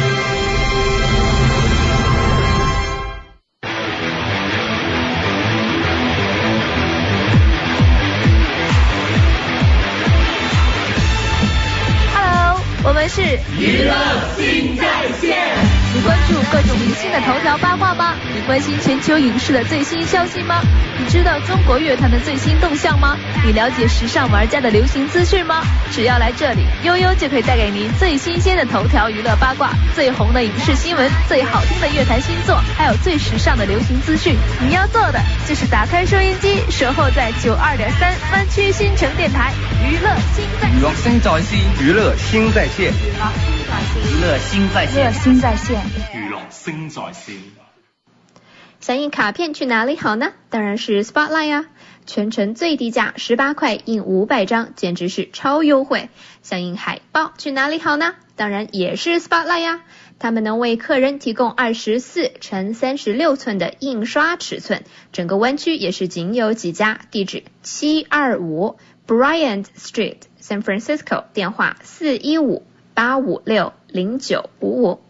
Hello， 我们是娱乐新在线。 你关注各种明星的头条八卦吗？你关心全球影视的最新消息吗？你知道中国乐坛的最新动向吗？你了解时尚玩家的流行资讯吗？只要来这里，悠悠就可以带给您最新鲜的头条娱乐八卦，最红的影视新闻，最好听的乐坛新作，还有最时尚的流行资讯。你要做的就是打开收音机，守候在九二点三湾区新城电台，娱乐新在娱乐新在线，娱乐新在线，娱乐新在线， 娱乐新在线， 娱乐新在线。 想印卡片去哪里好呢？当然是 Spotlight 啊，全程最低价十八块印五百张，简直是超优惠。想印海报去哪里好呢？当然也是 Spotlight 啊，他们能为客人提供二十四乘三十六寸的印刷尺寸，整个湾区也是仅有几家，地址七二五 Bryant Street San Francisco， 电话四一五八五六零九五五。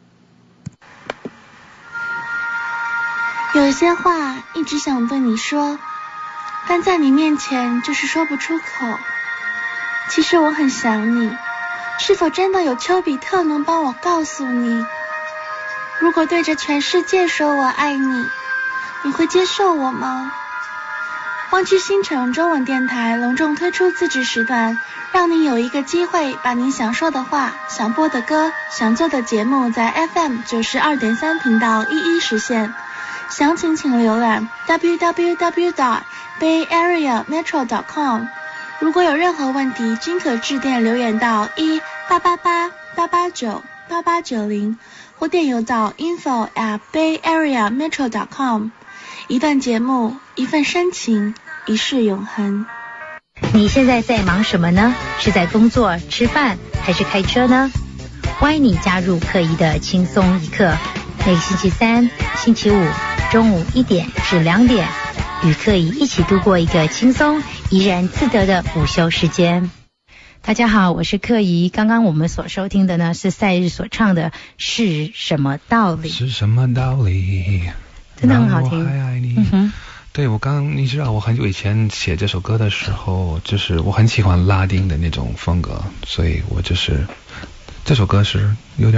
有一些话一直想对你说，但在你面前就是说不出口。其实我很想你，是否真的有丘比特能帮我告诉你？如果对着全世界说我爱你，你会接受我吗？湾区新城中文电台隆重推出自制时段，让你有一个机会把你想说的话、想播的歌、想做的节目在 F M 九十二点三频道一一实现。详情请浏览 w w w dot bay area metro dot com。 如果有任何问题，均可致电留言到一八八八八八九八八九零，或电邮到 info at bay area metro dot com。 一段节目，一份深情，一世永恒。 你现在在忙什么呢？是在工作、吃饭，还是开车呢？欢迎你加入课仪的轻松一刻，每个星期三、星期五中午一点至两点，与课仪一起度过一个轻松怡然自得的午休时间。大家好，我是课仪。刚刚我们所收听的呢是赛日所唱的是什么道理？ 是什么道理？ 真的很好听。 我还爱你。 嗯哼。 对，我刚你知道我很久以前写这首歌的时候，就是我很喜欢拉丁的那种风格，所以我就是这首歌是有点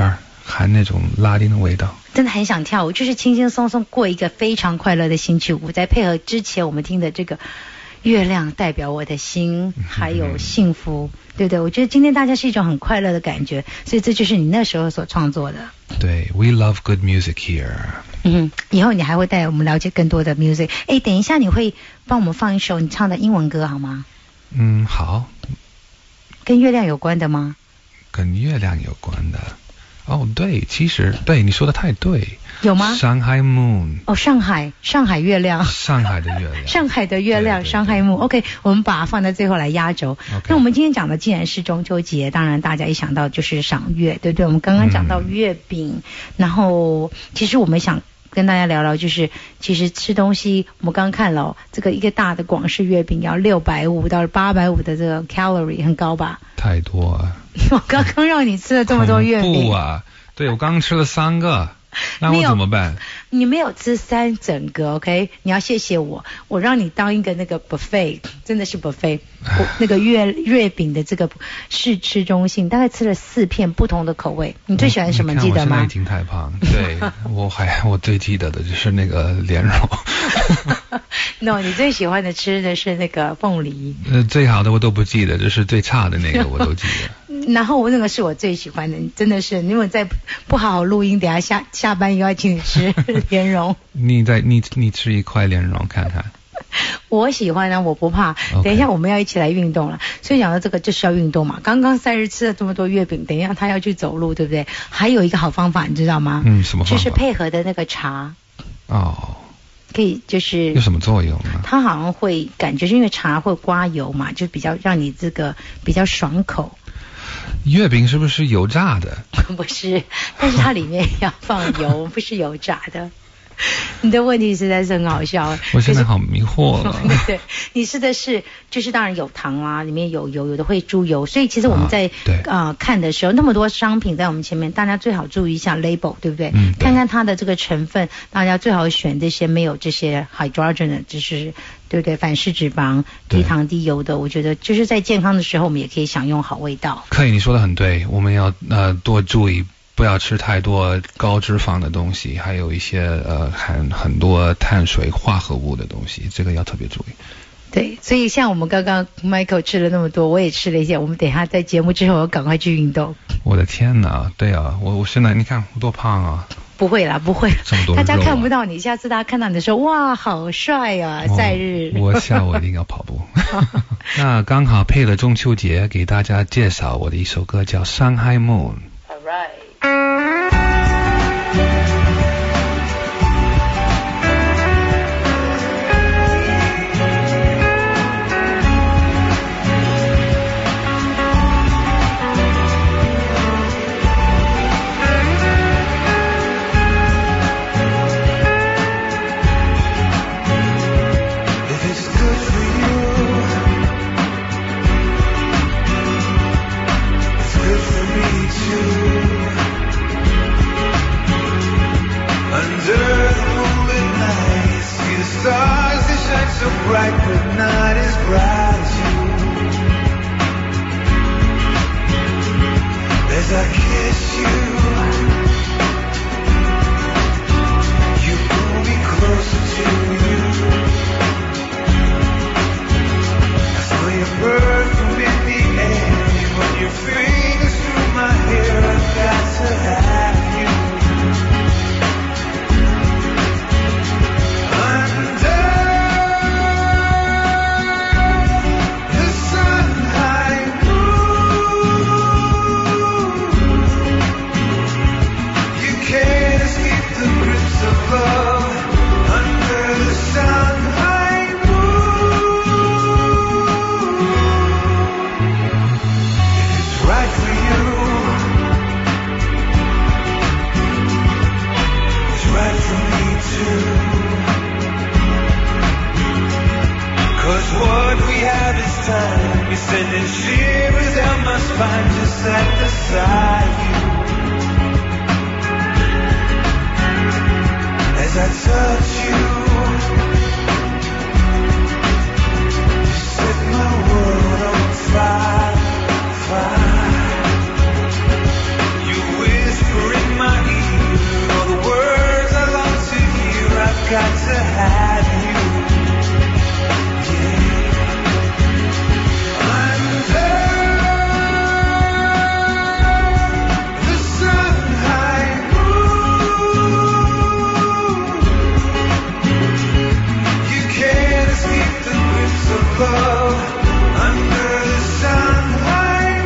含那种拉丁的味道。 真的很想跳舞，就是轻轻松松过一个非常快乐的星期五，再配合之前我们听的这个月亮代表我的心，还有幸福，对不对？我觉得今天大家是一种很快乐的感觉，所以这就是你那时候所创作的。 对 ，We love good music here。 嗯，以后你还会带我们了解更多的 music。哎，等一下你会帮我们放一首你唱的英文歌好吗？ 嗯，好。 跟月亮有关的吗？ 跟月亮有关的。哦，对，其实对你说的太对。 有吗？ 上海 moon。 哦，上海，上海月亮。 上海的月亮。 上海的月亮，上海 moon。OK， 我们把它放在最后来压轴。 Okay. 那我们今天讲的既然是中秋节，当然大家一想到就是赏月，对不对？我们刚刚讲到月饼，嗯、然后其实我们想跟大家聊聊，就是其实吃东西，我们刚刚看了、哦、这个一个大的广式月饼要六百五到八百五的这个 calorie 很高吧？ 太多啊！ 我刚刚让你吃了这么多月饼。 不啊，对我刚刚吃了三个，那我怎么办？ 你没有吃三整个 ，OK？ 你要谢谢我，我让你当一个那个 buffet， 真的是 buffet， 那个月月饼的这个试吃中心，大概吃了四片不同的口味。你最喜欢什么？记得吗？ 我现在已经太胖，对我还我最记得的就是那个莲蓉。 no， 你最喜欢的吃的是那个凤梨。 呃，最好的我都不记得，就是最差的那个我都记得。 然后我那个是我最喜欢的，真的是，因为再不好好录音，等下下下班又要请你吃莲蓉。 你在你你吃一块莲蓉看看。 我喜欢啊，我不怕。 Okay. 等一下我们要一起来运动了，所以讲到这个就是要运动嘛。刚刚赛日吃了这么多月饼，等一下他要去走路，对不对？还有一个好方法，你知道吗？ 嗯，什么方法？ 就是配合的那个茶。 哦。 可以就是有什么作用呢？ 它好像会感觉是因为茶会刮油嘛，就比较让你这个比较爽口。 月饼是不是油炸的？ 不是，但是它里面要放油，不是油炸的。你的问题实在是很好笑。 我现在好迷惑了。 对，你吃的是就是当然有糖啊，里面有油，有的会猪油，所以其实我们在啊、呃、看的时候，那么多商品在我们前面，大家最好注意一下 label， 对不对？ 嗯，对， 看看它的这个成分，大家最好选这些没有这些 hydrogen 的，就是对不对？反式脂肪、低糖低油的，我觉得就是在健康的时候，我们也可以享用好味道。 可以，你说的很对，我们要呃多注意。不要吃太多高脂肪的东西，还有一些呃含很多碳水化合物的东西，这个要特别注意。 对，所以像我们刚刚 Michael 吃了那么多，我也吃了一些，我们等一下在节目之后我赶快去运动。 我的天哪，对啊，我我现在你看我多胖啊。 不会啦，不会啦， 这么多肉啊， 大家看不到你，下次大家看到你的时候，哇，好帅啊，赛日。 我下午一定要跑步。那刚好配了中秋节，给大家介绍我的一首歌叫《上海 Moon》。All right. above, under the sunlight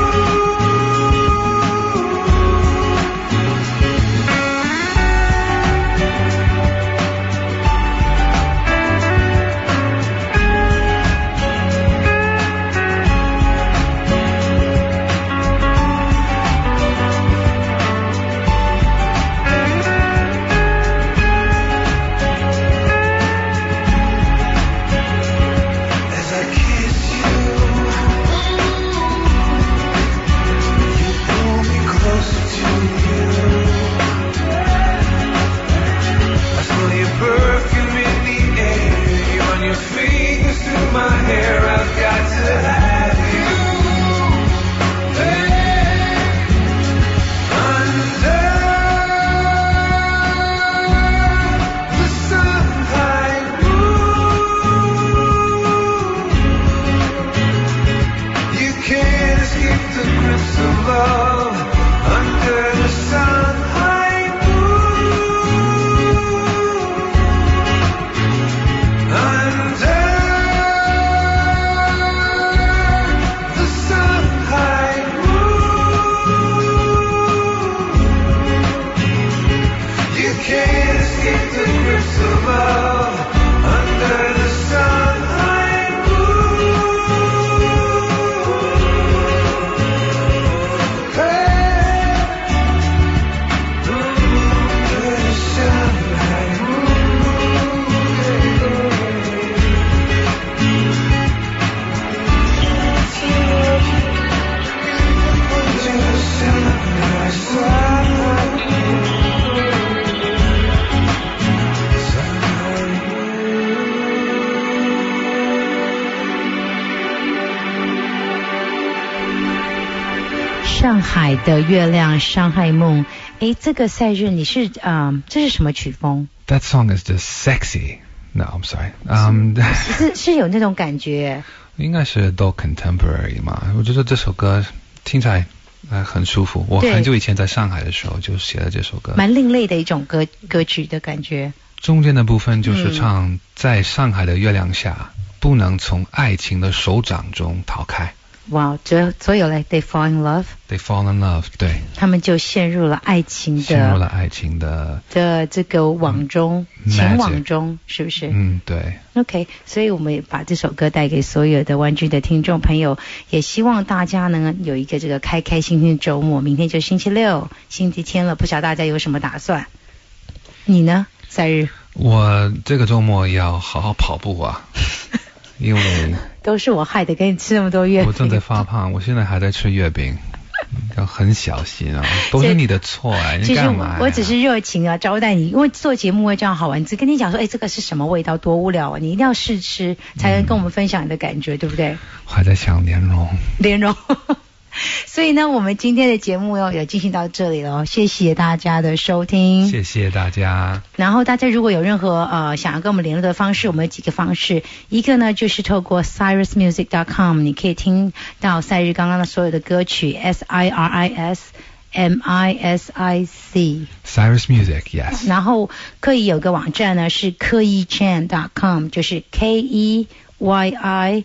上海的月亮，上海梦。诶，这个赛日你是啊、呃，这是什么曲风 ？That song is just sexy. No, I'm sorry. Um, 是是有那种感觉。 应该是 adult contemporary 嘛？我觉得这首歌听起来呃很舒服。我很久以前在上海的时候就写了这首歌。 蛮另类的一种歌歌曲的感觉。 中间的部分就是唱、嗯、在上海的月亮下，不能从爱情的手掌中逃开。 哇，这所有嘞 ，they fall in love，they fall in love， 对， 他们就陷入了爱情的， 陷入了爱情的的这个网中，嗯、情网中，是不是？ 嗯，对。 OK， 所以我们也把这首歌带给所有的湾区的听众朋友，也希望大家呢有一个这个开开心心的周末。明天就星期六、星期天了，不晓得大家有什么打算？你呢，赛日？ 我这个周末要好好跑步啊。因为都是我害的，给你吃那么多月饼。 我正在发胖，我现在还在吃月饼，要很小心啊，都是你的错啊！你干嘛呀？ 其实我只是热情啊，招待你，因为做节目会这样好玩，只跟你讲说，哎，这个是什么味道，多无聊啊！你一定要试吃，才能跟我们分享你的感觉，嗯、对不对？ 我还在想莲蓉， 莲蓉。所以呢，我们今天的节目要有进行到这里了，谢谢大家的收听， 谢谢大家。 然后大家如果有任何呃想要跟我们联络的方式，我们有几个方式，一个呢就是透过 cyrus music dot com， 你可以听到赛日刚刚的所有的歌曲 S I R I S M I S I C Cyrus Music yes。 然後可以有個網站呢是柯一 chan dot com， 就是 K E Y I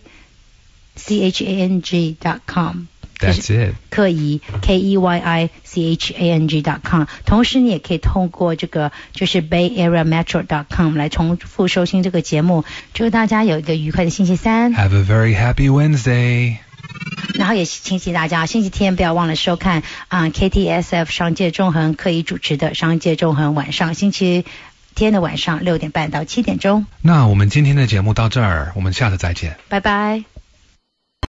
C H A N G dot com。That's it。 柯一 K E Y I C H A N G dot com。 同時你也可以通過這個就是 Bay Area Metro dot com 來重複收聽這個節目。祝大家有一個愉快的星期三。 Have a very happy Wednesday。 然後也提醒大家，星期天不要忘了收看啊、呃、K T S F 商界纵橫柯一主持的商界纵橫，晚上星期天的晚上六點半到七點鐘。 那我們今天的節目到這兒，我們下次再見， 拜拜。